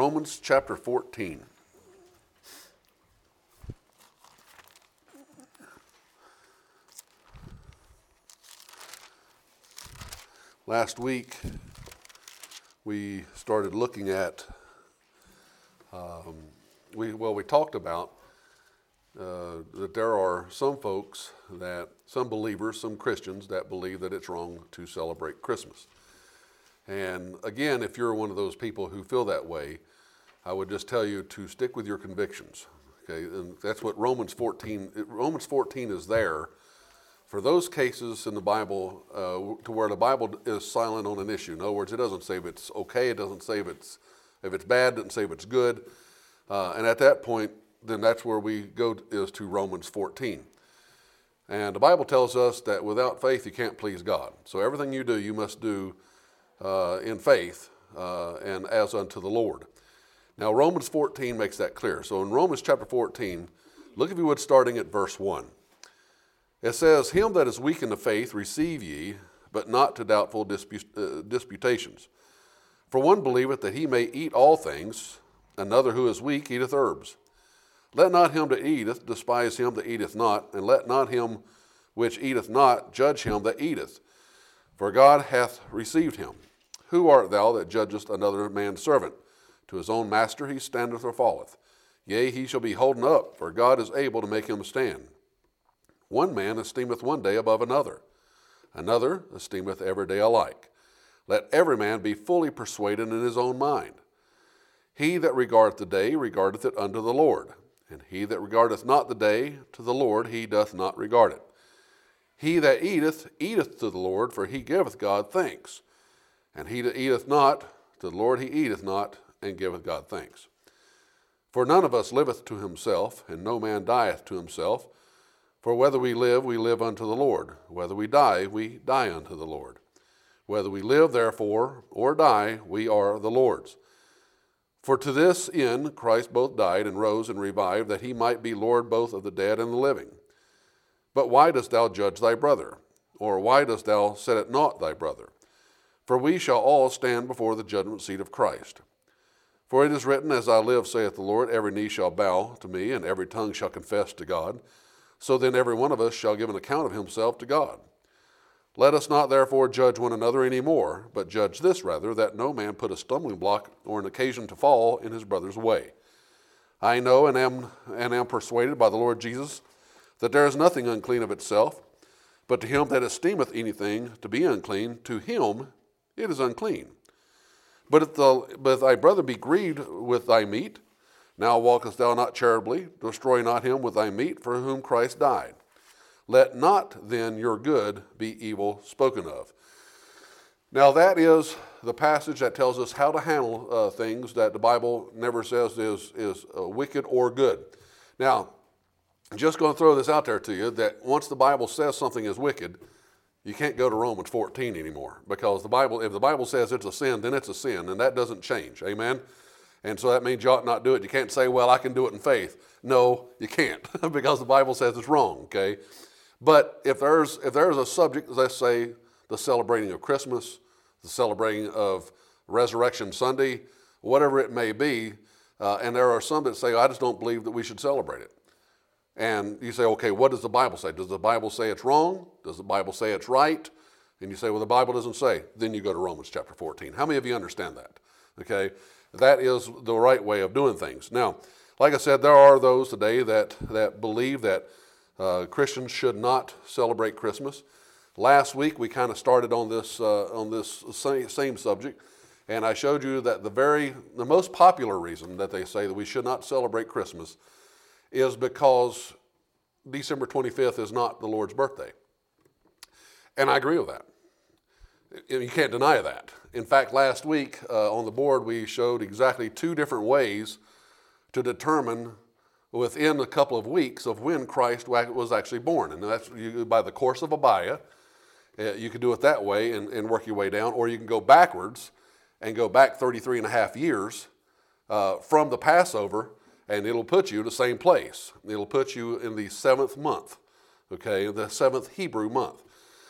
Romans chapter 14. Last week, we started looking at, we talked about that there are some folks some believers, some Christians that believe that it's wrong to celebrate Christmas. And again, if you're one of those people who feel that way, I would just tell you to stick with your convictions. Okay, and that's what Romans 14 is there for those cases in the Bible to where the Bible is silent on an issue. In other words, it doesn't say if it's okay, it doesn't say if it's bad, it doesn't say if it's good. And at that point, then that's where we go is to Romans 14. And the Bible tells us that without faith you can't please God. So everything you do, you must do in faith and as unto the Lord. Now Romans 14 makes that clear. So in Romans chapter 14, look if you would starting at verse 1. It says, "Him that is weak in the faith receive ye, but not to doubtful disputations. For one believeth that he may eat all things, another who is weak eateth herbs. Let not him that eateth despise him that eateth not, and let not him which eateth not judge him that eateth, for God hath received him. Who art thou that judgest another man's servant? To his own master he standeth or falleth. Yea, he shall be holden up, for God is able to make him stand. One man esteemeth one day above another, another esteemeth every day alike. Let every man be fully persuaded in his own mind. He that regardeth the day regardeth it unto the Lord, and he that regardeth not the day to the Lord he doth not regard it. He that eateth, eateth to the Lord, for he giveth God thanks. And he that eateth not, to the Lord he eateth not, and giveth God thanks. For none of us liveth to himself, and no man dieth to himself. For whether we live unto the Lord. Whether we die unto the Lord. Whether we live, therefore, or die, we are the Lord's. For to this end Christ both died and rose and revived, that he might be Lord both of the dead and the living. But why dost thou judge thy brother? Or why dost thou set at naught thy brother? For we shall all stand before the judgment seat of Christ. For it is written, As I live, saith the Lord, every knee shall bow to me, and every tongue shall confess to God. So then every one of us shall give an account of himself to God. Let us not therefore judge one another any more, but judge this rather, that no man put a stumbling block or an occasion to fall in his brother's way. I know and am persuaded by the Lord Jesus that there is nothing unclean of itself, but to him that esteemeth anything to be unclean, to him it is unclean. But if thy brother be grieved with thy meat, now walkest thou not charitably, destroy not him with thy meat, for whom Christ died. Let not then your good be evil spoken of." Now that is the passage that tells us how to handle things that the Bible never says is wicked or good. Now, I'm just going to throw this out there to you, that once the Bible says something is wicked, you can't go to Romans 14 anymore, because if the Bible says it's a sin, then it's a sin, and that doesn't change. Amen? And so that means you ought not do it. You can't say, well, I can do it in faith. No, you can't, because the Bible says it's wrong, okay? But if there's a subject, let's say the celebrating of Christmas, the celebrating of Resurrection Sunday, whatever it may be, and there are some that say, I just don't believe that we should celebrate it. And you say, okay, what does the Bible say? Does the Bible say it's wrong? Does the Bible say it's right? And you say, well, the Bible doesn't say. Then you go to Romans chapter 14. How many of you understand that? Okay, that is the right way of doing things. Now, like I said, there are those today that believe that Christians should not celebrate Christmas. Last week we kind of started on this same subject, and I showed you that the most popular reason that they say that we should not celebrate Christmas is because December 25th is not the Lord's birthday. And I agree with that. You can't deny that. In fact, last week on the board we showed exactly two different ways to determine within a couple of weeks of when Christ was actually born. And that's by the course of Abia. You can do it that way and work your way down, or you can go backwards and go back 33 and a half years from the Passover, and it'll put you in the same place. It'll put you in the 7th month, okay, the 7th Hebrew month.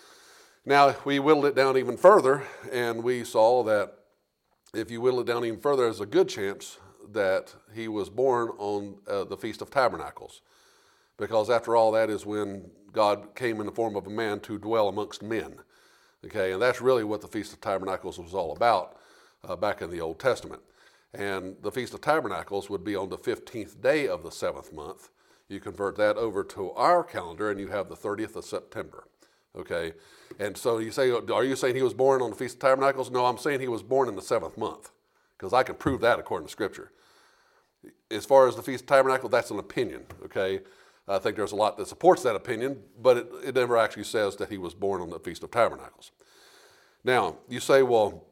Now, we whittled it down even further, and we saw that if you whittle it down even further, there's a good chance that he was born on the Feast of Tabernacles, because after all, that is when God came in the form of a man to dwell amongst men. Okay, and that's really what the Feast of Tabernacles was all about back in the Old Testament. And the Feast of Tabernacles would be on the 15th day of the 7th month. You convert that over to our calendar and you have the 30th of September. Okay, and so you say, are you saying he was born on the Feast of Tabernacles? No, I'm saying he was born in the 7th month, because I can prove that according to Scripture. As far as the Feast of Tabernacles, that's an opinion, okay? I think there's a lot that supports that opinion, but it never actually says that he was born on the Feast of Tabernacles. Now, you say, well,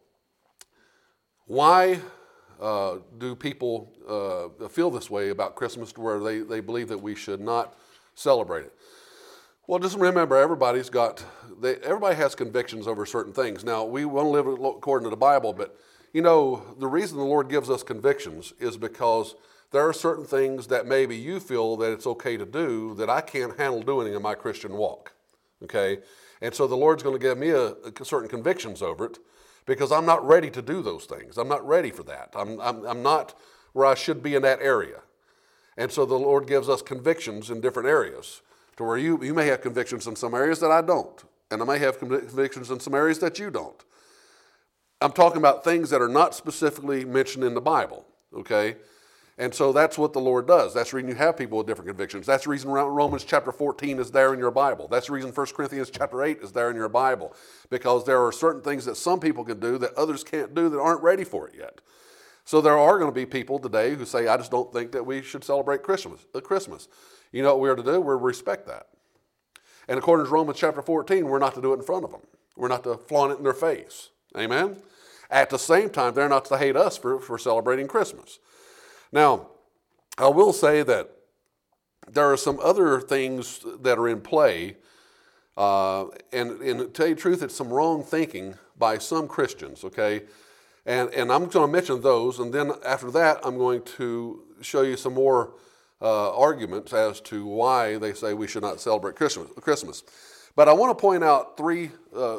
why do people feel this way about Christmas, to where they believe that we should not celebrate it? Well, just remember, everybody has convictions over certain things. Now, we want to live according to the Bible, but you know, the reason the Lord gives us convictions is because there are certain things that maybe you feel that it's okay to do that I can't handle doing in my Christian walk, okay? And so the Lord's going to give me certain convictions over it, because I'm not ready to do those things. I'm not ready for that. I'm not where I should be in that area. And so the Lord gives us convictions in different areas, to where you may have convictions in some areas that I don't, and I may have convictions in some areas that you don't. I'm talking about things that are not specifically mentioned in the Bible, okay? And so that's what the Lord does. That's the reason you have people with different convictions. That's the reason Romans chapter 14 is there in your Bible. That's the reason 1 Corinthians chapter 8 is there in your Bible, because there are certain things that some people can do that others can't do, that aren't ready for it yet. So there are going to be people today who say, I just don't think that we should celebrate Christmas. You know what we are to do? We're to respect that. And according to Romans chapter 14, we're not to do it in front of them. We're not to flaunt it in their face. Amen? At the same time, they're not to hate us for celebrating Christmas. Now, I will say that there are some other things that are in play, and to tell you the truth, it's some wrong thinking by some Christians, okay? And I'm going to mention those, and then after that, I'm going to show you some more arguments as to why they say we should not celebrate Christmas. But I want to point out three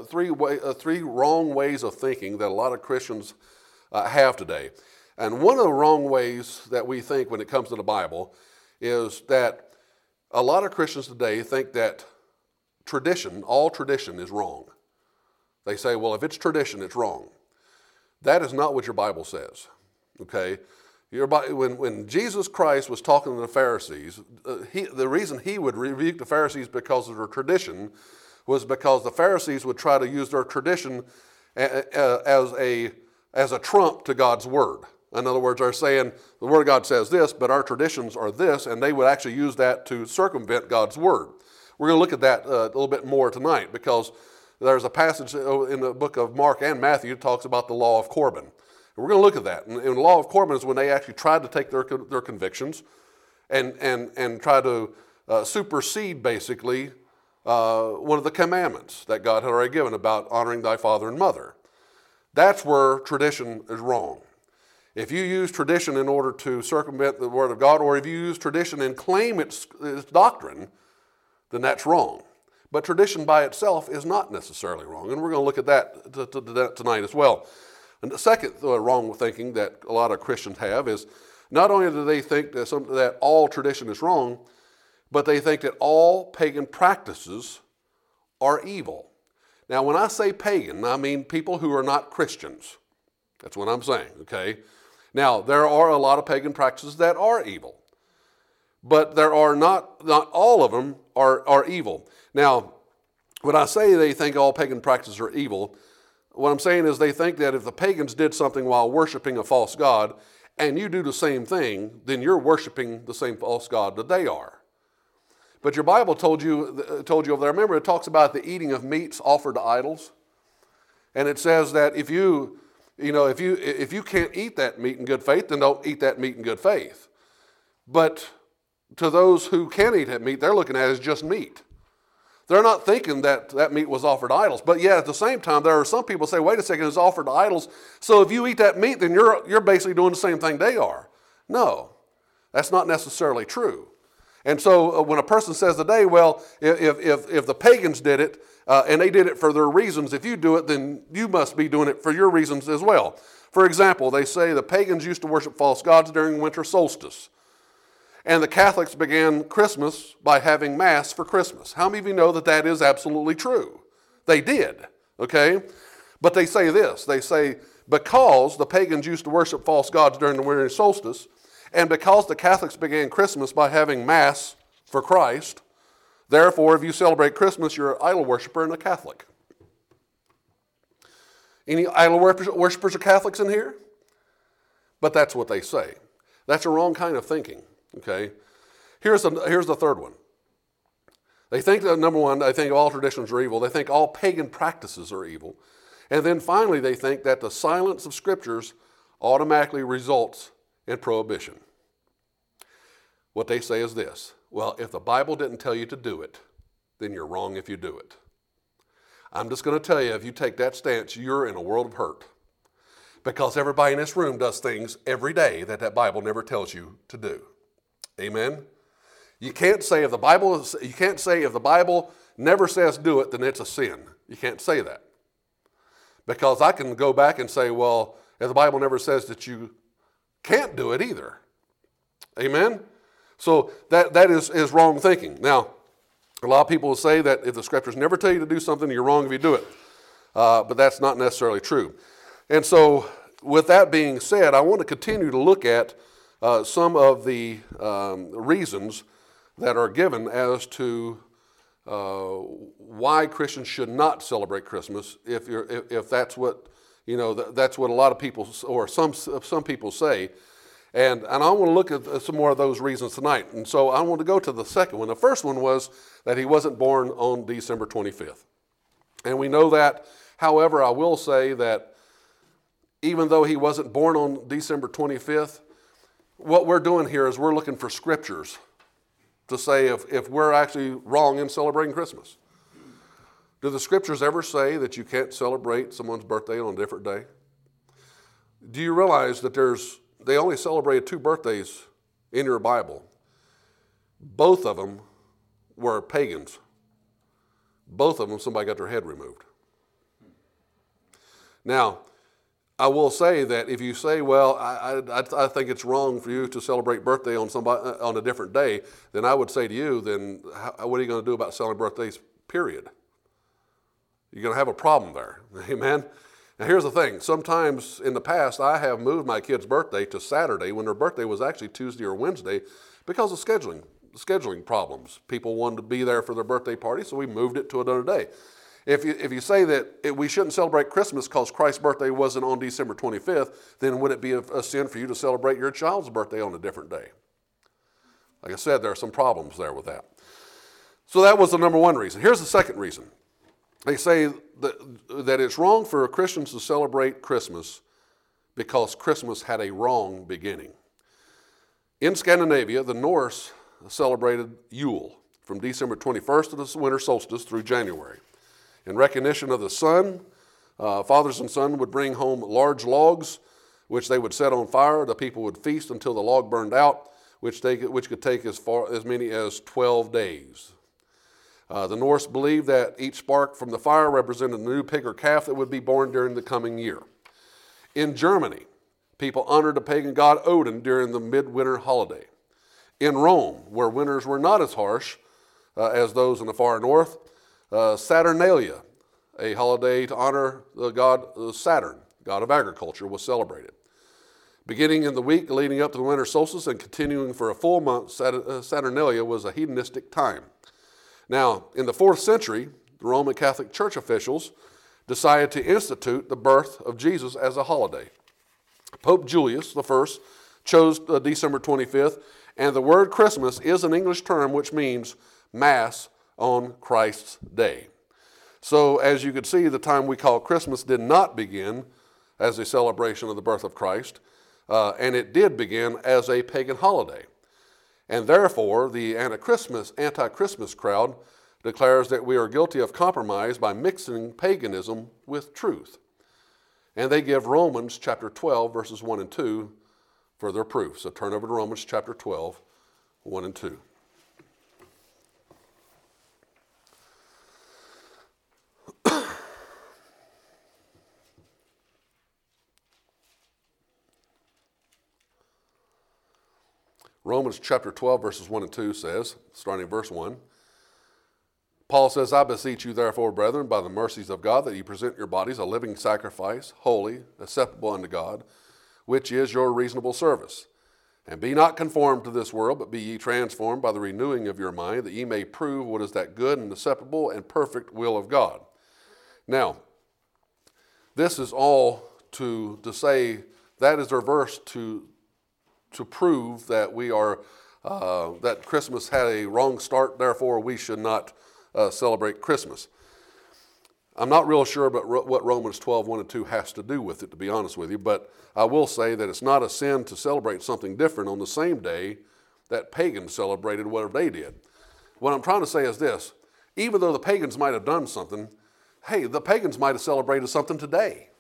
wrong ways of thinking that a lot of Christians have today. And one of the wrong ways that we think when it comes to the Bible is that a lot of Christians today think that all tradition is wrong. They say, well, if it's tradition, it's wrong. That is not what your Bible says, okay? When Jesus Christ was talking to the Pharisees, the reason he would rebuke the Pharisees because of their tradition was because the Pharisees would try to use their tradition as a trump to God's word. In other words, they're saying the Word of God says this, but our traditions are this, and they would actually use that to circumvent God's Word. We're going to look at that a little bit more tonight, because there's a passage in the book of Mark and Matthew that talks about the law of Corban. And we're going to look at that. And the law of Corban is when they actually tried to take their convictions and try to supersede, basically, one of the commandments that God had already given about honoring thy father and mother. That's where tradition is wrong. If you use tradition in order to circumvent the Word of God, or if you use tradition and claim its doctrine, then that's wrong. But tradition by itself is not necessarily wrong, and we're going to look at that tonight as well. And the second wrong thinking that a lot of Christians have is not only do they think that all tradition is wrong, but they think that all pagan practices are evil. Now, when I say pagan, I mean people who are not Christians. That's what I'm saying, okay? Now, there are a lot of pagan practices that are evil, but there are not all of them are evil. Now, when I say they think all pagan practices are evil, what I'm saying is they think that if the pagans did something while worshiping a false god, and you do the same thing, then you're worshiping the same false god that they are. But your Bible told you over there, remember it talks about the eating of meats offered to idols? And it says that if you can't eat that meat in good faith, then don't eat that meat in good faith. But to those who can eat that meat, they're looking at it as just meat. They're not thinking that that meat was offered to idols. But yet at the same time, there are some people who say, wait a second, it's offered to idols. So if you eat that meat, then you're basically doing the same thing they are. No, that's not necessarily true. And so when a person says today, well, if the pagans did it, and they did it for their reasons, if you do it, then you must be doing it for your reasons as well. For example, they say the pagans used to worship false gods during winter solstice. And the Catholics began Christmas by having Mass for Christmas. How many of you know that that is absolutely true? They did, okay? But they say this. They say, because the pagans used to worship false gods during the winter solstice, and because the Catholics began Christmas by having Mass for Christ, therefore, if you celebrate Christmas, you're an idol worshiper and a Catholic. Any idol worshipers or Catholics in here? But that's what they say. That's a wrong kind of thinking, okay? Here's the third one. They think that, number one, they think all traditions are evil. They think all pagan practices are evil. And then finally, they think that the silence of scriptures automatically results in prohibition. What they say is this: well, if the Bible didn't tell you to do it, then you're wrong if you do it. I'm just going to tell you, if you take that stance, you're in a world of hurt. Because everybody in this room does things every day that Bible never tells you to do. Amen? You can't say if the Bible never says do it, then it's a sin. You can't say that. Because I can go back and say, well, if the Bible never says that you can't do it either. Amen? So that is wrong thinking. Now, a lot of people will say that if the scriptures never tell you to do something, you're wrong if you do it. But that's not necessarily true. And so with that being said, I want to continue to look at some of the reasons that are given as to why Christians should not celebrate Christmas if that's what, that's what a lot of people or some people say. And I want to look at some more of those reasons tonight. And so I want to go to the second one. The first one was that he wasn't born on December 25th. And we know that. However, I will say that even though he wasn't born on December 25th, what we're doing here is we're looking for scriptures to say if we're actually wrong in celebrating Christmas. Do the scriptures ever say that you can't celebrate someone's birthday on a different day? Do you realize that they only celebrated 2 birthdays in your Bible? Both of them were pagans. Both of them, somebody got their head removed. Now, I will say that if you say, well, I think it's wrong for you to celebrate birthday on on a different day, then I would say to you, then what are you going to do about celebrating birthdays, period? You're going to have a problem there. Amen? Now, here's the thing. Sometimes in the past, I have moved my kid's birthday to Saturday when their birthday was actually Tuesday or Wednesday because of scheduling problems. People wanted to be there for their birthday party, so we moved it to another day. If you say that we shouldn't celebrate Christmas because Christ's birthday wasn't on December 25th, then would it be a sin for you to celebrate your child's birthday on a different day? Like I said, there are some problems there with that. So that was the number one reason. Here's the second reason. They say that it's wrong for Christians to celebrate Christmas because Christmas had a wrong beginning. In Scandinavia, the Norse celebrated Yule from December 21st to the winter solstice through January. In recognition of the sun, fathers and sons would bring home large logs, which they would set on fire. The people would feast until the log burned out, which could take as many as 12 days. The Norse believed that each spark from the fire represented a new pig or calf that would be born during the coming year. In Germany, people honored the pagan god Odin during the midwinter holiday. In Rome, where winters were not as harsh as those in the far north, Saturnalia, a holiday to honor the god Saturn, god of agriculture, was celebrated. Beginning in the week leading up to the winter solstice and continuing for a full month, Saturnalia was a hedonistic time. Now, in the 4th century, the Roman Catholic Church officials decided to institute the birth of Jesus as a holiday. Pope Julius I chose December 25th, and the word Christmas is an English term which means Mass on Christ's Day. So, as you can see, the time we call Christmas did not begin as a celebration of the birth of Christ, and it did begin as a pagan holiday. And therefore, the anti-Christmas crowd declares that we are guilty of compromise by mixing paganism with truth. And they give Romans chapter 12, verses 1 and 2 for their proof. So turn over to Romans chapter 12, 1 and 2. Romans chapter 12, verses 1 and 2 says, starting in verse 1, Paul says, I beseech you therefore, brethren, by the mercies of God, that ye present your bodies a living sacrifice, holy, acceptable unto God, which is your reasonable service. And be not conformed to this world, but be ye transformed by the renewing of your mind, that ye may prove what is that good and acceptable and perfect will of God. Now, this is all to say, that is our verse to prove that we are, that Christmas had a wrong start, therefore we should not celebrate Christmas. I'm not real sure about what Romans 12, 1 and 2 has to do with it, to be honest with you, but I will say that it's not a sin to celebrate something different on the same day that pagans celebrated whatever they did. What I'm trying to say is this: even though the pagans might have done something, hey, the pagans might have celebrated something today.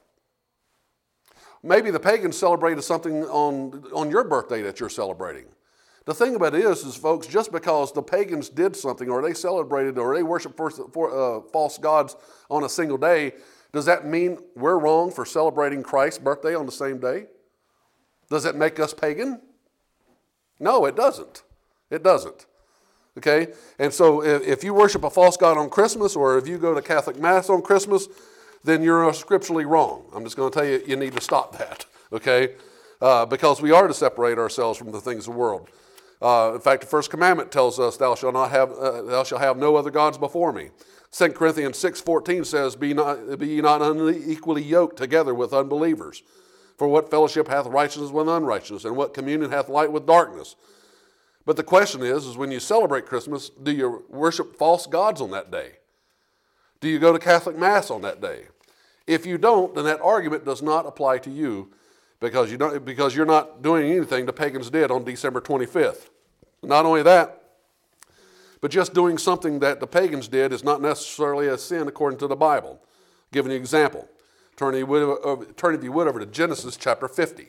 Maybe the pagans celebrated something on your birthday that you're celebrating. The thing about it is folks, just because the pagans did something or they celebrated or they worshiped false gods on a single day, does that mean we're wrong for celebrating Christ's birthday on the same day? Does it make us pagan? No, it doesn't. It doesn't. Okay? And so if you worship a false god on Christmas, or if you go to Catholic Mass on Christmas, then you're scripturally wrong. I'm just going to tell you, you need to stop that. Okay? Because we are to separate ourselves from the things of the world. In fact, the first commandment tells us, thou shalt have no other gods before me. 2 Corinthians 6:14 says, be ye not unequally yoked together with unbelievers. For what fellowship hath righteousness with unrighteousness, and what communion hath light with darkness? But the question is when you celebrate Christmas, do you worship false gods on that day? Do you go to Catholic Mass on that day? If you don't, then that argument does not apply to you, because you're not doing anything the pagans did on December 25th. Not only that, but just doing something that the pagans did is not necessarily a sin according to the Bible. I'll give you an example. Turn if you would over to Genesis chapter 50.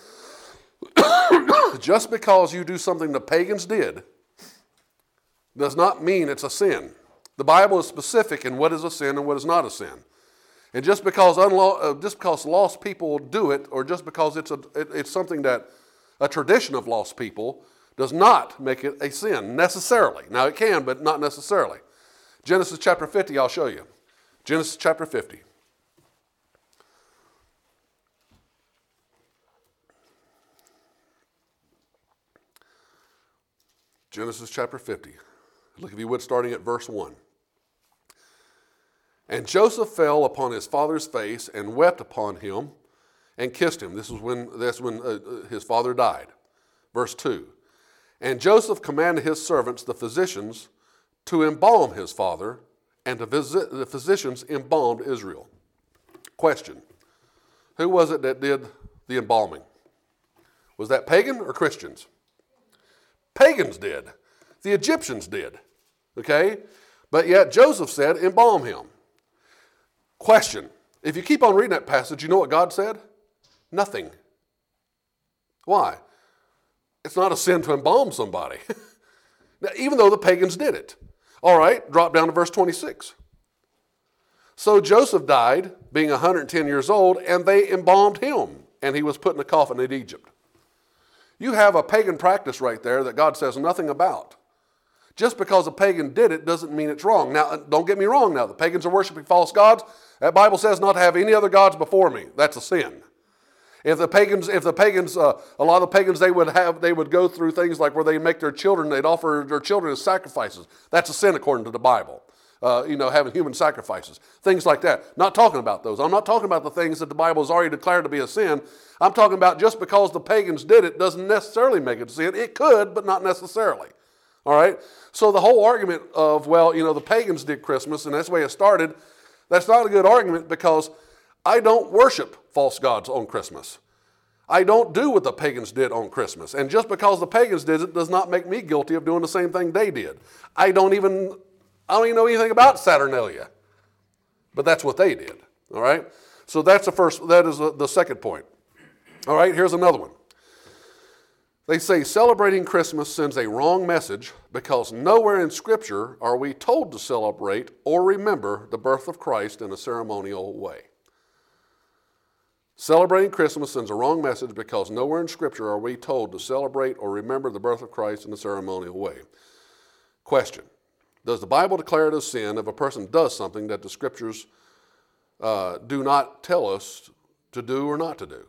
Just because you do something the pagans did does not mean it's a sin. The Bible is specific in what is a sin and what is not a sin. And just because lost people do it, or just because it's something that a tradition of lost people, does not make it a sin necessarily. Now it can, but not necessarily. Genesis chapter 50, I'll show you. Genesis chapter 50. Genesis chapter 50. Look, if you would, starting at verse 1. And Joseph fell upon his father's face and wept upon him and kissed him. That's when his father died. Verse 2. And Joseph commanded his servants, the physicians, to embalm his father, and the physicians embalmed Israel. Question. Who was it that did the embalming? Was that pagan or Christians? Pagans did. The Egyptians did. Okay? But yet Joseph said, embalm him. Question. If you keep on reading that passage, you know what God said? Nothing. Why? It's not a sin to embalm somebody. Now, even though the pagans did it. All right, drop down to verse 26. So Joseph died, being 110 years old, and they embalmed him, and he was put in a coffin in Egypt. You have a pagan practice right there that God says nothing about. Just because a pagan did it doesn't mean it's wrong. Now, don't get me wrong now. The pagans are worshiping false gods. That Bible says not to have any other gods before me. That's a sin. If the pagans, a lot of the pagans, they would go through things like where they make their children, they'd offer their children as sacrifices. That's a sin according to the Bible. Having human sacrifices. Things like that. Not talking about those. I'm not talking about the things that the Bible has already declared to be a sin. I'm talking about just because the pagans did it doesn't necessarily make it a sin. It could, but not necessarily. All right? So the whole argument of, the pagans did Christmas and that's the way it started, that's not a good argument because I don't worship false gods on Christmas. I don't do what the pagans did on Christmas. And just because the pagans did it does not make me guilty of doing the same thing they did. I don't even know anything about Saturnalia. But that's what they did. All right? So that is the second point. All right, here's another one. They say celebrating Christmas sends a wrong message because nowhere in Scripture are we told to celebrate or remember the birth of Christ in a ceremonial way. Celebrating Christmas sends a wrong message because nowhere in Scripture are we told to celebrate or remember the birth of Christ in a ceremonial way. Question: does the Bible declare it a sin if a person does something that the Scriptures do not tell us to do or not to do?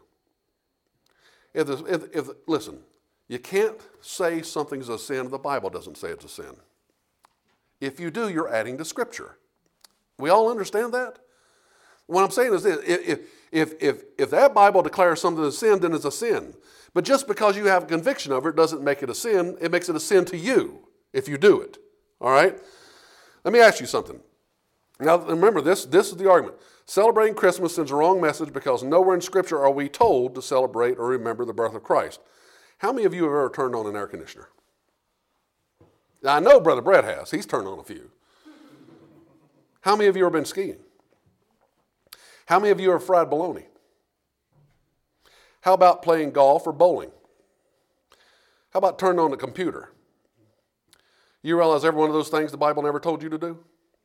Listen, you can't say something's a sin if the Bible doesn't say it's a sin. If you do, you're adding to Scripture. We all understand that? What I'm saying is this: if that Bible declares something a sin, then it's a sin. But just because you have a conviction of it doesn't make it a sin. It makes it a sin to you if you do it. All right? Let me ask you something. Now, remember, this is the argument. Celebrating Christmas sends a wrong message because nowhere in Scripture are we told to celebrate or remember the birth of Christ. How many of you have ever turned on an air conditioner? Now, I know Brother Brett has. He's turned on a few. How many of you have been skiing? How many of you have fried bologna? How about playing golf or bowling? How about turning on the computer? You realize every one of those things the Bible never told you to do?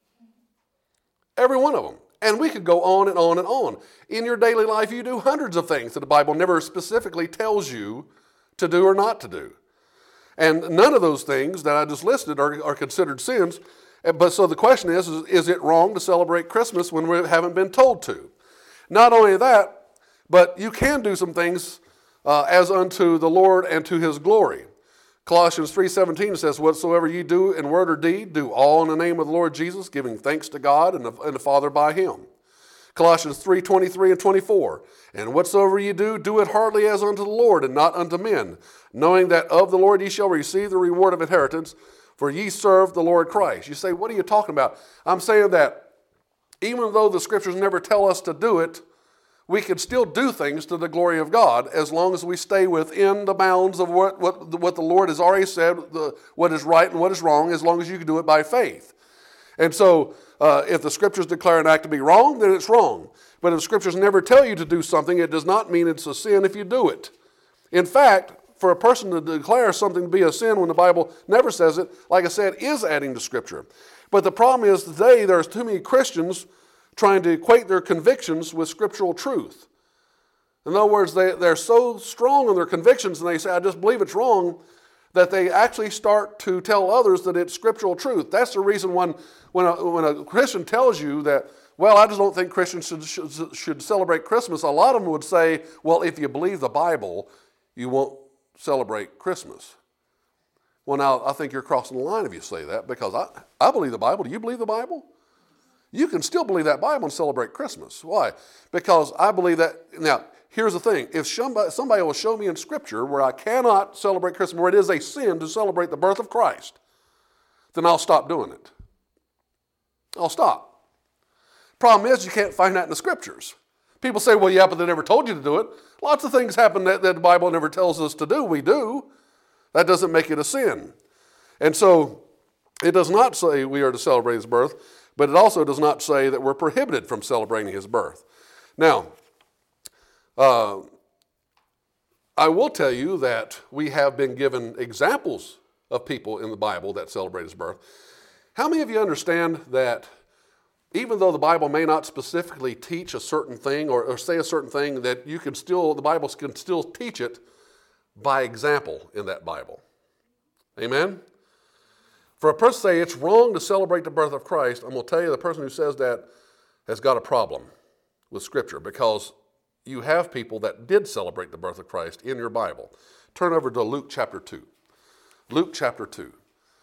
Every one of them. And we could go on and on and on. In your daily life, you do hundreds of things that the Bible never specifically tells you to do or not to do. And none of those things that I just listed are considered sins. But so the question is it wrong to celebrate Christmas when we haven't been told to? Not only that, but you can do some things as unto the Lord and to his glory. Colossians 3:17 says, whatsoever ye do in word or deed, do all in the name of the Lord Jesus, giving thanks to God and the Father by him. Colossians 3:23 and 24, and whatsoever ye do, do it heartily as unto the Lord and not unto men, knowing that of the Lord ye shall receive the reward of inheritance, for ye serve the Lord Christ. You say, what are you talking about? I'm saying that even though the Scriptures never tell us to do it, we can still do things to the glory of God as long as we stay within the bounds of what the Lord has already said, what is right and what is wrong, as long as you can do it by faith. And so if the Scriptures declare an act to be wrong, then it's wrong. But if the Scriptures never tell you to do something, it does not mean it's a sin if you do it. In fact, for a person to declare something to be a sin when the Bible never says it, like I said, is adding to Scripture. But the problem is today there's too many Christians trying to equate their convictions with scriptural truth. In other words, they're so strong in their convictions and they say, I just believe it's wrong, that they actually start to tell others that it's scriptural truth. That's the reason when a Christian tells you that, well, I just don't think Christians should celebrate Christmas, a lot of them would say, well, if you believe the Bible, you won't celebrate Christmas. Well, now, I think you're crossing the line if you say that, because I believe the Bible. Do you believe the Bible? You can still believe that Bible and celebrate Christmas. Why? Because I believe that. Now, here's the thing. If somebody will show me in Scripture where I cannot celebrate Christmas, where it is a sin to celebrate the birth of Christ, then I'll stop doing it. I'll stop. Problem is, you can't find that in the Scriptures. People say, well, yeah, but they never told you to do it. Lots of things happen that the Bible never tells us to do. We do. That doesn't make it a sin. And so, it does not say we are to celebrate his birth, but it also does not say that we're prohibited from celebrating his birth. Now, I will tell you that we have been given examples of people in the Bible that celebrate his birth. How many of you understand that even though the Bible may not specifically teach a certain thing or say a certain thing, that the Bible can still teach it by example in that Bible? Amen? For a person to say it's wrong to celebrate the birth of Christ, I'm going to tell you the person who says that has got a problem with Scripture, because you have people that did celebrate the birth of Christ in your Bible. Turn over to Luke chapter 2. Luke chapter 2.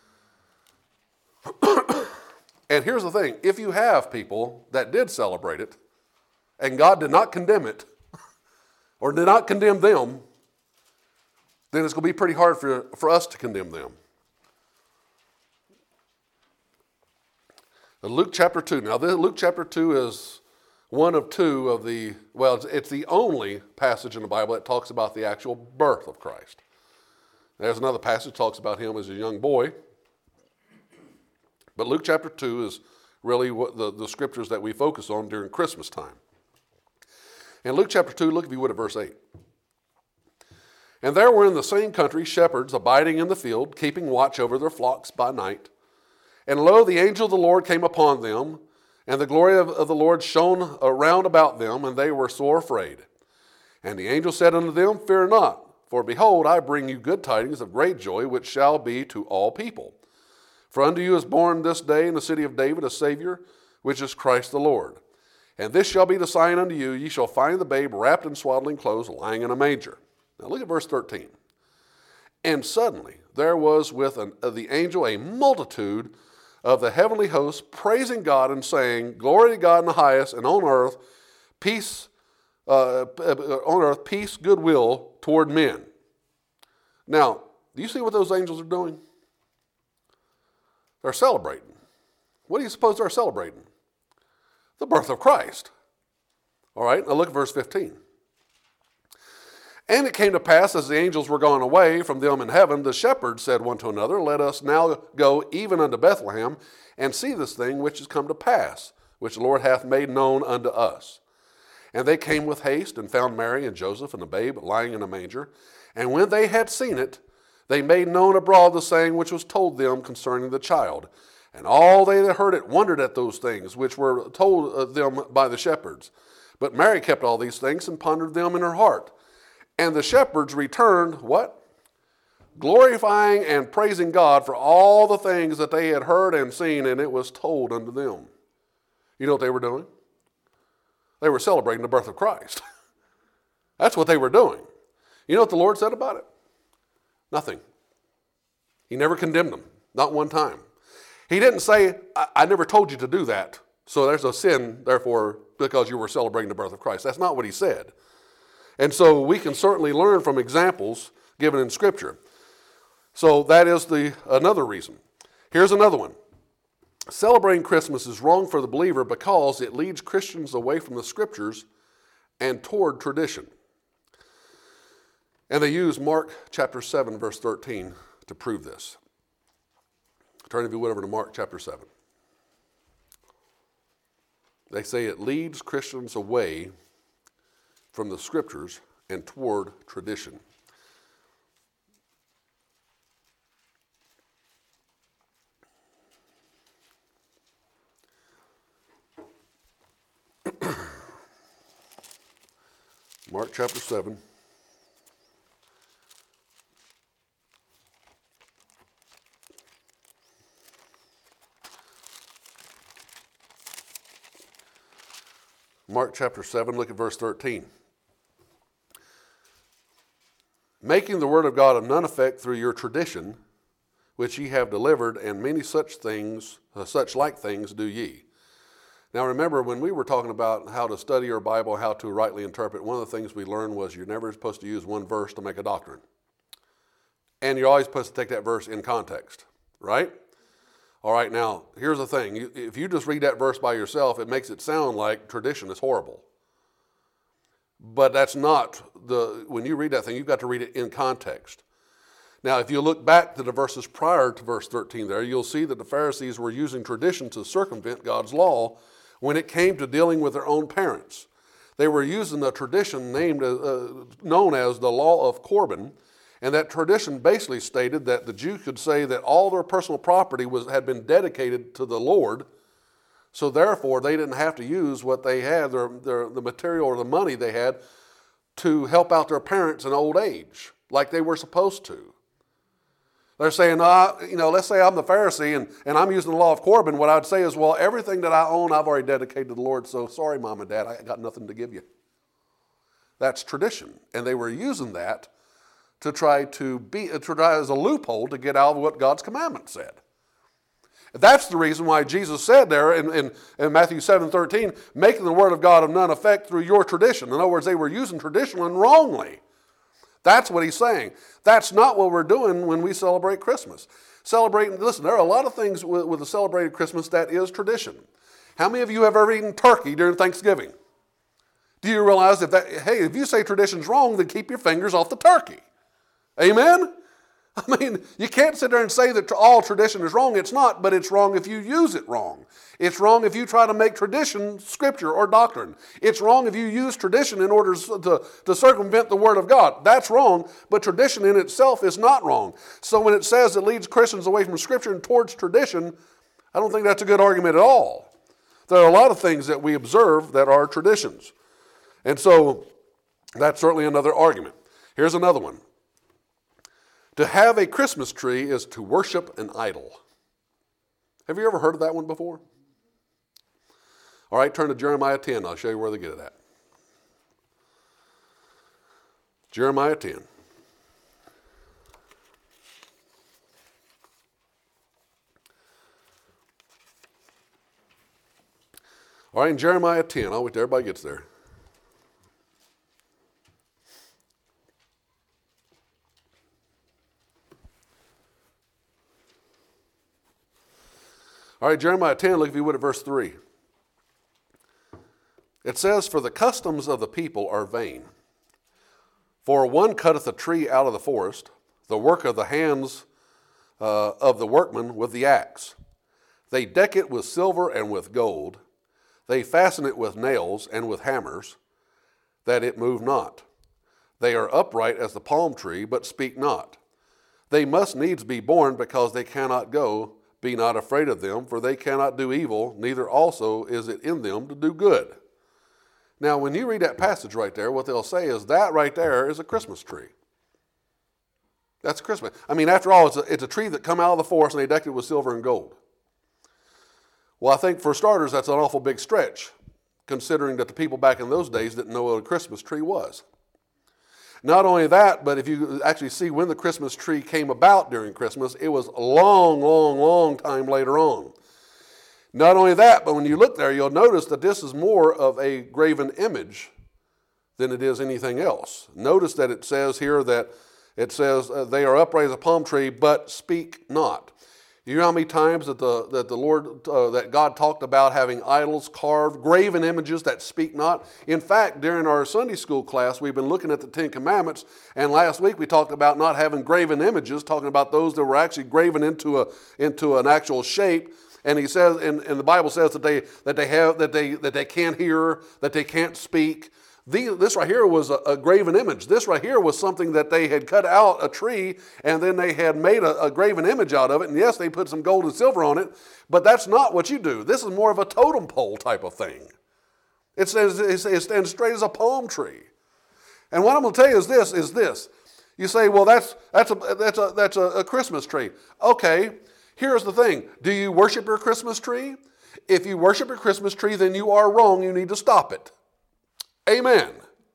And here's the thing. If you have people that did celebrate it, and God did not condemn it, or did not condemn them, then it's going to be pretty hard for us to condemn them. Luke chapter 2. Now, Luke chapter 2 is one of two of it's the only passage in the Bible that talks about the actual birth of Christ. There's another passage that talks about him as a young boy. But Luke chapter 2 is really what the scriptures that we focus on during Christmas time. In Luke chapter 2, look if you would at verse 8. And there were in the same country shepherds abiding in the field, keeping watch over their flocks by night. And lo, the angel of the Lord came upon them, and the glory of the Lord shone around about them, and they were sore afraid. And the angel said unto them, Fear not, for behold, I bring you good tidings of great joy, which shall be to all people. For unto you is born this day in the city of David a Savior, which is Christ the Lord. And this shall be the sign unto you, ye shall find the babe wrapped in swaddling clothes, lying in a manger. Now look at verse 13. And suddenly there was with the angel a multitude of the heavenly hosts, praising God and saying, Glory to God in the highest, and on earth peace, goodwill toward men. Now, do you see what those angels are doing? They're celebrating. What do you suppose they're celebrating? The birth of Christ. All right, now look at verse 15. And it came to pass, as the angels were gone away from them in heaven, the shepherds said one to another, Let us now go even unto Bethlehem, and see this thing which is come to pass, which the Lord hath made known unto us. And they came with haste, and found Mary and Joseph and the babe lying in a manger. And when they had seen it, they made known abroad the saying which was told them concerning the child. And all they that heard it wondered at those things which were told them by the shepherds. But Mary kept all these things and pondered them in her heart. And the shepherds returned, what? Glorifying and praising God for all the things that they had heard and seen, and it was told unto them. You know what they were doing? They were celebrating the birth of Christ. That's what they were doing. You know what the Lord said about it? Nothing. He never condemned them, not one time. He didn't say, I never told you to do that, so there's a sin, therefore, because you were celebrating the birth of Christ. That's not what he said. And so we can certainly learn from examples given in Scripture. So that is another reason. Here's another one. Celebrating Christmas is wrong for the believer because it leads Christians away from the Scriptures and toward tradition. And they use Mark chapter 7, verse 13 to prove this. Turn, if you would, over to Mark chapter 7. They say it leads Christians away from the Scriptures and toward tradition. Mark chapter 7. Mark chapter 7, look at verse 13. Making the word of God of none effect through your tradition, which ye have delivered, and many such like things do ye. Now remember, when we were talking about how to study your Bible, how to rightly interpret, one of the things we learned was you're never supposed to use one verse to make a doctrine. And you're always supposed to take that verse in context, right? All right, now, here's the thing. If you just read that verse by yourself, it makes it sound like tradition is horrible. But that's not when you read that thing, you've got to read it in context. Now, if you look back to the verses prior to verse 13 there, you'll see that the Pharisees were using tradition to circumvent God's law when it came to dealing with their own parents. They were using a tradition known as the law of Corban, and that tradition basically stated that the Jew could say that all their personal property had been dedicated to the Lord, so therefore they didn't have to use what they had, the material or the money they had, to help out their parents in old age, like they were supposed to. They're saying, let's say I'm the Pharisee and I'm using the law of Corban. What I'd say is, well, everything that I own, I've already dedicated to the Lord, so sorry, Mom and Dad, I got nothing to give you. That's tradition, and they were using that to try as a loophole to get out of what God's commandment said. That's the reason why Jesus said there in Matthew 7:13, making the word of God of none effect through your tradition. In other words, they were using tradition and wrongly. That's what he's saying. That's not what we're doing when we celebrate Christmas. Listen, there are a lot of things with a celebrated Christmas that is tradition. How many of you have ever eaten turkey during Thanksgiving? Do you realize if you say tradition's wrong, then keep your fingers off the turkey? Amen? I mean, you can't sit there and say that all tradition is wrong. It's not, but it's wrong if you use it wrong. It's wrong if you try to make tradition scripture or doctrine. It's wrong if you use tradition in order to circumvent the Word of God. That's wrong, but tradition in itself is not wrong. So when it says it leads Christians away from Scripture and towards tradition, I don't think that's a good argument at all. There are a lot of things that we observe that are traditions. And so That's certainly another argument. Here's another one. To have a Christmas tree is to worship an idol. Have you ever heard of that one before? All right, turn to Jeremiah 10. I'll show you where they get it at. Jeremiah 10. All right, in Jeremiah 10, I'll wait till everybody gets there. All right, Jeremiah 10, look if you would at verse 3. It says, "For the customs of the people are vain. For one cutteth a tree out of the forest, the work of the hands of the workman with the axe. They deck it with silver and with gold. They fasten it with nails and with hammers, that it move not. They are upright as the palm tree, but speak not. They must needs be born because they cannot go. Be not afraid of them, for they cannot do evil, neither also is it in them to do good." Now, when you read that passage right there, what they'll say is that right there is a Christmas tree. That's Christmas. I mean, after all, it's a tree that come out of the forest and they decked it with silver and gold. Well, I think for starters, that's an awful big stretch, considering that the people back in those days didn't know what a Christmas tree was. Not only that, but if you actually see when the Christmas tree came about during Christmas, it was a long, long, long time later on. Not only that, but when you look there, you'll notice that this is more of a graven image than it is anything else. Notice that it says here that it says they are upright as a palm tree, but speak not. You know how many times that that God talked about having idols carved, graven images that speak not? In fact, during our Sunday school class, we've been looking at the Ten Commandments, and last week we talked about not having graven images, talking about those that were actually graven into an actual shape. And he says, and the Bible says that they can't hear, that they can't speak. This right here was a graven image. This right here was something that they had cut out a tree and then they had made a graven image out of it. And yes, they put some gold and silver on it, but that's not what you do. This is more of a totem pole type of thing. It stands straight as a palm tree. And what I'm going to tell you is this. You say, well, that's a Christmas tree. Okay, here's the thing. Do you worship your Christmas tree? If you worship your Christmas tree, then you are wrong. You need to stop it. Amen.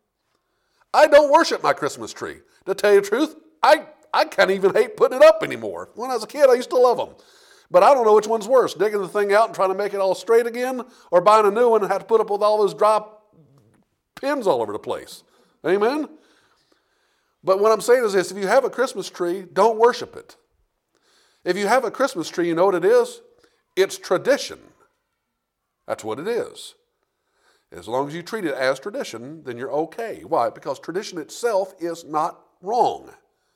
I don't worship my Christmas tree. To tell you the truth, I can't even hate putting it up anymore. When I was a kid, I used to love them. But I don't know which one's worse, digging the thing out and trying to make it all straight again, or buying a new one and have to put up with all those dry pins all over the place. Amen? But what I'm saying is this, if you have a Christmas tree, don't worship it. If you have a Christmas tree, you know what it is? It's tradition. That's what it is. As long as you treat it as tradition, then you're okay. Why? Because tradition itself is not wrong.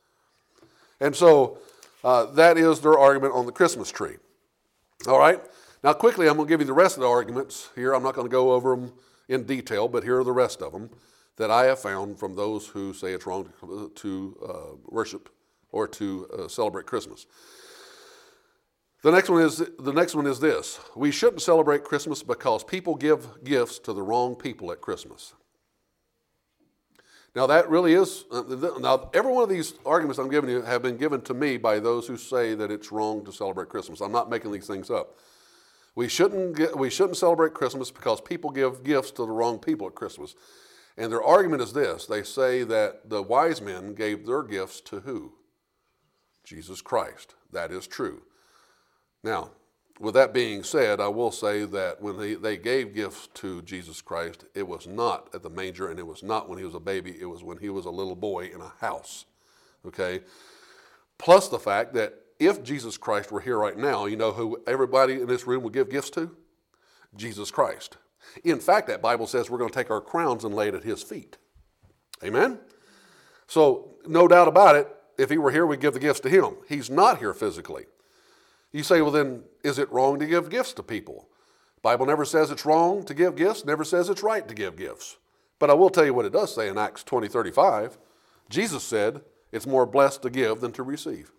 And so that is their argument on the Christmas tree. All right? Now quickly, I'm going to give you the rest of the arguments here. I'm not going to go over them in detail, but here are the rest of them that I have found from those who say it's wrong to worship or to celebrate Christmas. The next one is this. We shouldn't celebrate Christmas because people give gifts to the wrong people at Christmas. Now that really is, now every one of these arguments I'm giving you have been given to me by those who say that it's wrong to celebrate Christmas. I'm not making these things up. We shouldn't celebrate Christmas because people give gifts to the wrong people at Christmas. And their argument is this. They say that the wise men gave their gifts to who? Jesus Christ. That is true. Now, with that being said, I will say that when they gave gifts to Jesus Christ, it was not at the manger and it was not when he was a baby. It was when he was a little boy in a house. Okay? Plus the fact that if Jesus Christ were here right now, you know who everybody in this room would give gifts to? Jesus Christ. In fact, that Bible says we're going to take our crowns and lay it at his feet. Amen? So, no doubt about it, if he were here, we'd give the gifts to him. He's not here physically. You say, well then, is it wrong to give gifts to people? The Bible never says it's wrong to give gifts, never says it's right to give gifts. But I will tell you what it does say in Acts 20:35. Jesus said, it's more blessed to give than to receive.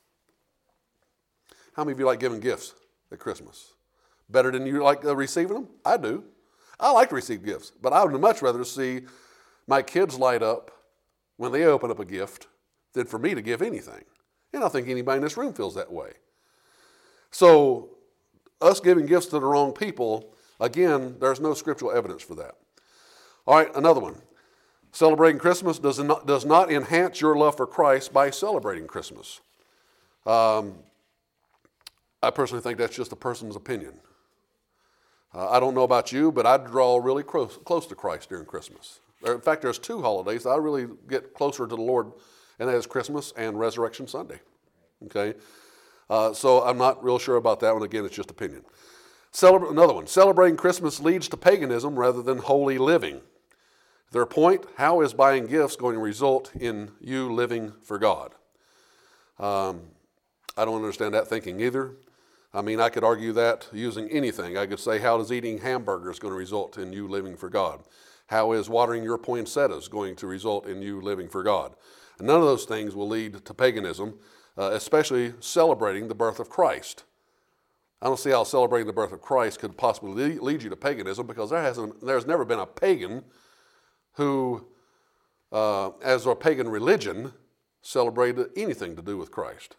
How many of you like giving gifts at Christmas? Better than you like receiving them? I do. I like to receive gifts, but I would much rather see my kids light up when they open up a gift than for me to give anything. And I think anybody in this room feels that way. So us giving gifts to the wrong people, again, there's no scriptural evidence for that. All right, another one. Celebrating Christmas does not enhance your love for Christ by celebrating Christmas. I personally think that's just a person's opinion. I don't know about you, but I draw really close to Christ during Christmas. In fact, there's two holidays that I really get closer to the Lord, and that is Christmas and Resurrection Sunday. Okay? So I'm not real sure about that one. Again, it's just opinion. Another one. Celebrating Christmas leads to paganism rather than holy living. Their point, how is buying gifts going to result in you living for God? I don't understand that thinking either. I mean, I could argue that using anything. I could say, how is eating hamburgers going to result in you living for God? How is watering your poinsettias going to result in you living for God? And none of those things will lead to paganism, especially celebrating the birth of Christ. I don't see how celebrating the birth of Christ could possibly lead you to paganism, because there's never been a pagan who, as a pagan religion, celebrated anything to do with Christ.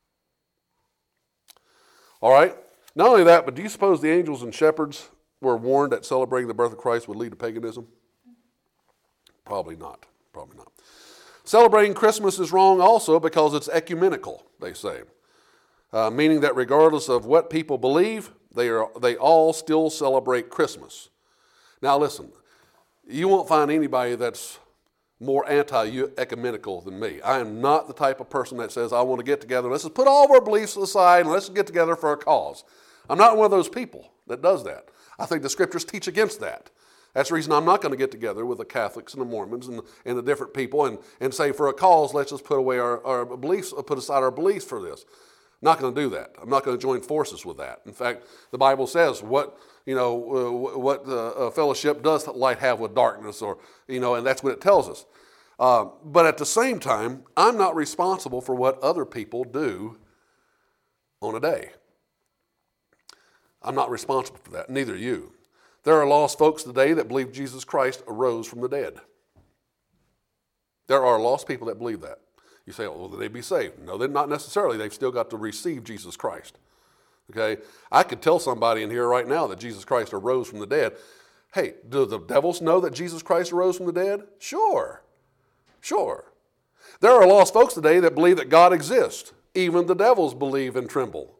All right. Not only that, but do you suppose the angels and shepherds were warned that celebrating the birth of Christ would lead to paganism? Probably not. Probably not. Celebrating Christmas is wrong also because it's ecumenical, they say. Meaning that regardless of what people believe, they all still celebrate Christmas. Now listen, you won't find anybody that's more anti-ecumenical than me. I am not the type of person that says, I want to get together, let's just put all of our beliefs aside and let's get together for a cause. I'm not one of those people that does that. I think the scriptures teach against that. That's the reason I'm not going to get together with the Catholics and the Mormons and the different people and say for a cause, let's just put away our beliefs, put aside our beliefs for this. I'm not going to do that. I'm not going to join forces with that. In fact, the Bible says what fellowship does light have with darkness, and that's what it tells us. But at the same time, I'm not responsible for what other people do on a day. I'm not responsible for that, neither you. There are lost folks today that believe Jesus Christ arose from the dead. There are lost people that believe that. You say, well, will they be saved? No, they're not necessarily. They've still got to receive Jesus Christ. Okay? I could tell somebody in here right now that Jesus Christ arose from the dead. Hey, do the devils know that Jesus Christ arose from the dead? Sure. There are lost folks today that believe that God exists. Even the devils believe and tremble.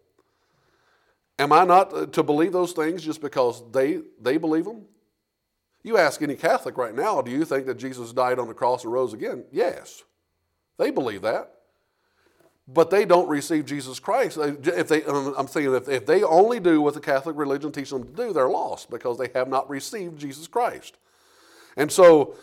Am I not to believe those things just because they believe them? You ask any Catholic right now, do you think that Jesus died on the cross and rose again? Yes. They believe that. But they don't receive Jesus Christ. If they only do what the Catholic religion teaches them to do, they're lost because they have not received Jesus Christ. And so,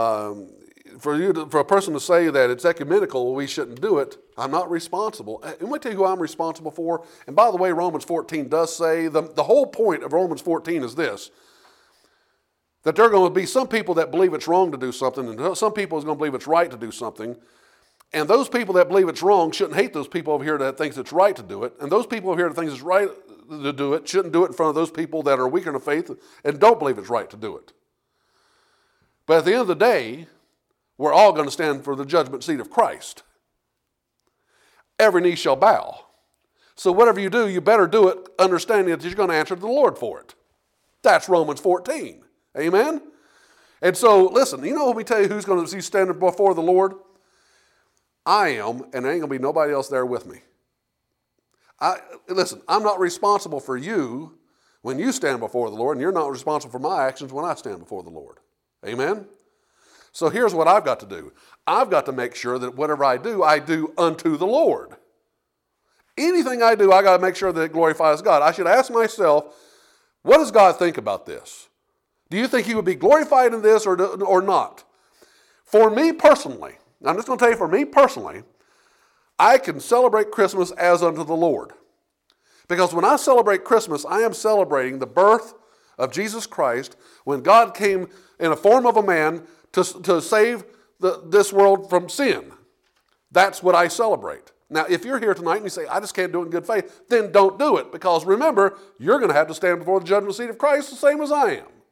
for a person to say that it's ecumenical, we shouldn't do it, I'm not responsible. And let me tell you who I'm responsible for. And by the way, Romans 14 does say, the whole point of Romans 14 is this, that there are going to be some people that believe it's wrong to do something, and some people are going to believe it's right to do something. And those people that believe it's wrong shouldn't hate those people over here that thinks it's right to do it. And those people over here that thinks it's right to do it shouldn't do it in front of those people that are weaker in the faith and don't believe it's right to do it. But at the end of the day, we're all going to stand for the judgment seat of Christ. Every knee shall bow. So whatever you do, you better do it understanding that you're going to answer to the Lord for it. That's Romans 14. Amen? And so, listen, let me tell you who's going to be standing before the Lord? I am, and there ain't going to be nobody else there with me. Listen, I'm not responsible for you when you stand before the Lord, and you're not responsible for my actions when I stand before the Lord. Amen? So here's what I've got to do. I've got to make sure that whatever I do unto the Lord. Anything I do, I got to make sure that it glorifies God. I should ask myself, what does God think about this? Do you think he would be glorified in this or not? For me personally, I'm just going to tell you, for me personally, I can celebrate Christmas as unto the Lord. Because when I celebrate Christmas, I am celebrating the birth of Jesus Christ when God came in a form of a man to save this world from sin. That's what I celebrate. Now, if you're here tonight and you say, I just can't do it in good faith, then don't do it. Because remember, you're going to have to stand before the judgment seat of Christ the same as I am.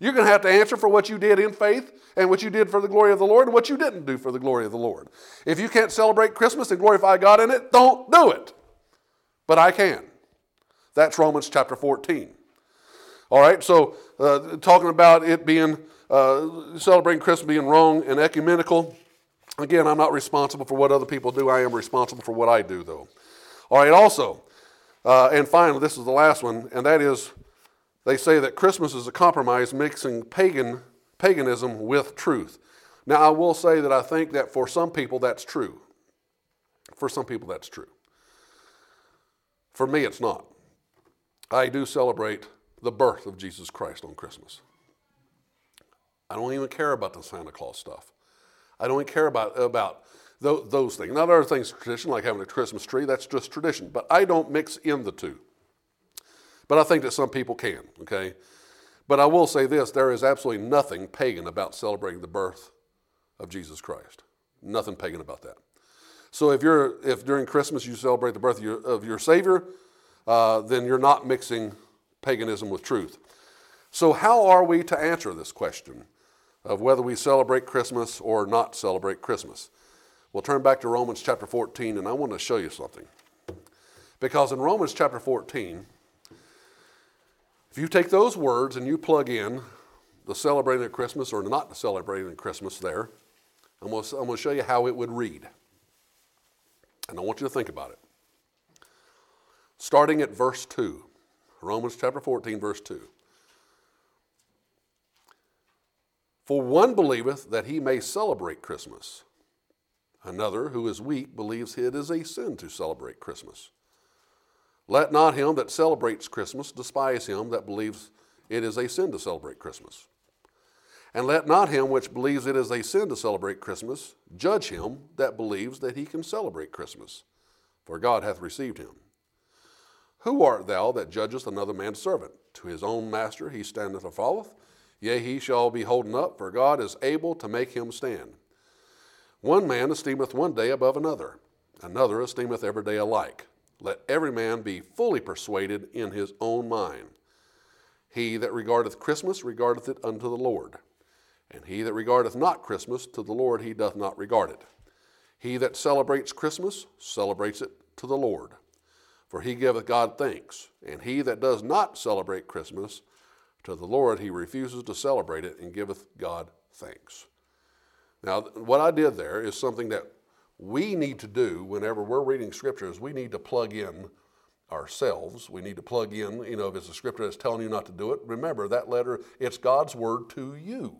You're going to have to answer for what you did in faith and what you did for the glory of the Lord and what you didn't do for the glory of the Lord. If you can't celebrate Christmas and glorify God in it, don't do it. But I can. That's Romans chapter 14. All right, so talking about it being, celebrating Christmas being wrong and ecumenical, again, I'm not responsible for what other people do. I am responsible for what I do, though. All right, also, and finally, this is the last one, and that is, they say that Christmas is a compromise mixing paganism with truth. Now, I will say that I think that for some people that's true. For some people that's true. For me, it's not. I do celebrate the birth of Jesus Christ on Christmas. I don't even care about the Santa Claus stuff. I don't even care about those things. Now, there are things tradition, like having a Christmas tree. That's just tradition. But I don't mix in the two. But I think that some people can, okay? But I will say this, there is absolutely nothing pagan about celebrating the birth of Jesus Christ. Nothing pagan about that. So if during Christmas you celebrate the birth of your Savior, then you're not mixing paganism with truth. So how are we to answer this question of whether we celebrate Christmas or not celebrate Christmas? We'll turn back to Romans chapter 14, and I want to show you something. Because in Romans chapter 14, if you take those words and you plug in the celebrating of Christmas or not the celebrating of Christmas there, I'm going to show you how it would read. And I want you to think about it. Starting at verse 2, Romans chapter 14, verse 2. For one believeth that he may celebrate Christmas. Another, who is weak, believes it is a sin to celebrate Christmas. Let not him that celebrates Christmas despise him that believes it is a sin to celebrate Christmas. And let not him which believes it is a sin to celebrate Christmas judge him that believes that he can celebrate Christmas, for God hath received him. Who art thou that judgest another man's servant? To his own master he standeth or falleth, yea, he shall be holden up, for God is able to make him stand. One man esteemeth one day above another, another esteemeth every day alike. Let every man be fully persuaded in his own mind. He that regardeth Christmas regardeth it unto the Lord, and he that regardeth not Christmas to the Lord he doth not regard it. He that celebrates Christmas celebrates it to the Lord, for he giveth God thanks, and he that does not celebrate Christmas to the Lord he refuses to celebrate it and giveth God thanks. Now, what I did there is something that we need to do whenever we're reading scriptures. We need to plug in ourselves. We need to plug in, if it's a scripture that's telling you not to do it, remember that letter, it's God's word to you.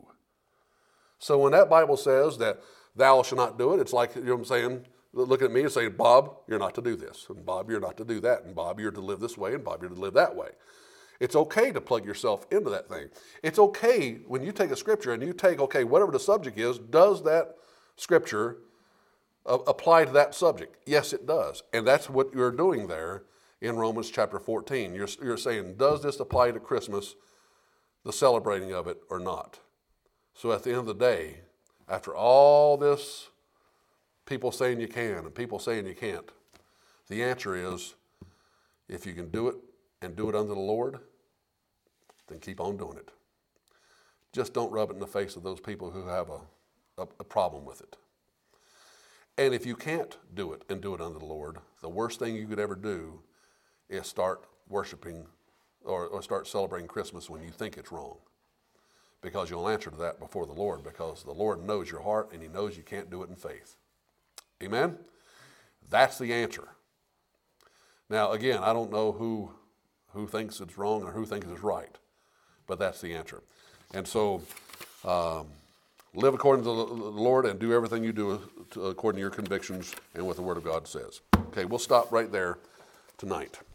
So when that Bible says that thou shalt not do it, it's like, I'm saying, looking at me and saying, Bob, you're not to do this, and Bob, you're not to do that, and Bob, you're to live this way, and Bob, you're to live that way. It's okay to plug yourself into that thing. It's okay when you take a scripture and you take, whatever the subject is, does that scripture apply to that subject? Yes, it does. And that's what you're doing there in Romans chapter 14. You're saying, does this apply to Christmas, the celebrating of it, or not? So at the end of the day, after all this, people saying you can and people saying you can't, the answer is, if you can do it and do it unto the Lord, then keep on doing it. Just don't rub it in the face of those people who have a problem with it. And if you can't do it and do it unto the Lord, the worst thing you could ever do is start worshiping or start celebrating Christmas when you think it's wrong. Because you'll answer to that before the Lord, because the Lord knows your heart and he knows you can't do it in faith. Amen? That's the answer. Now, again, I don't know who thinks it's wrong or who thinks it's right, but that's the answer. And so, live according to the Lord and do everything you do according to your convictions and what the Word of God says. Okay, we'll stop right there tonight.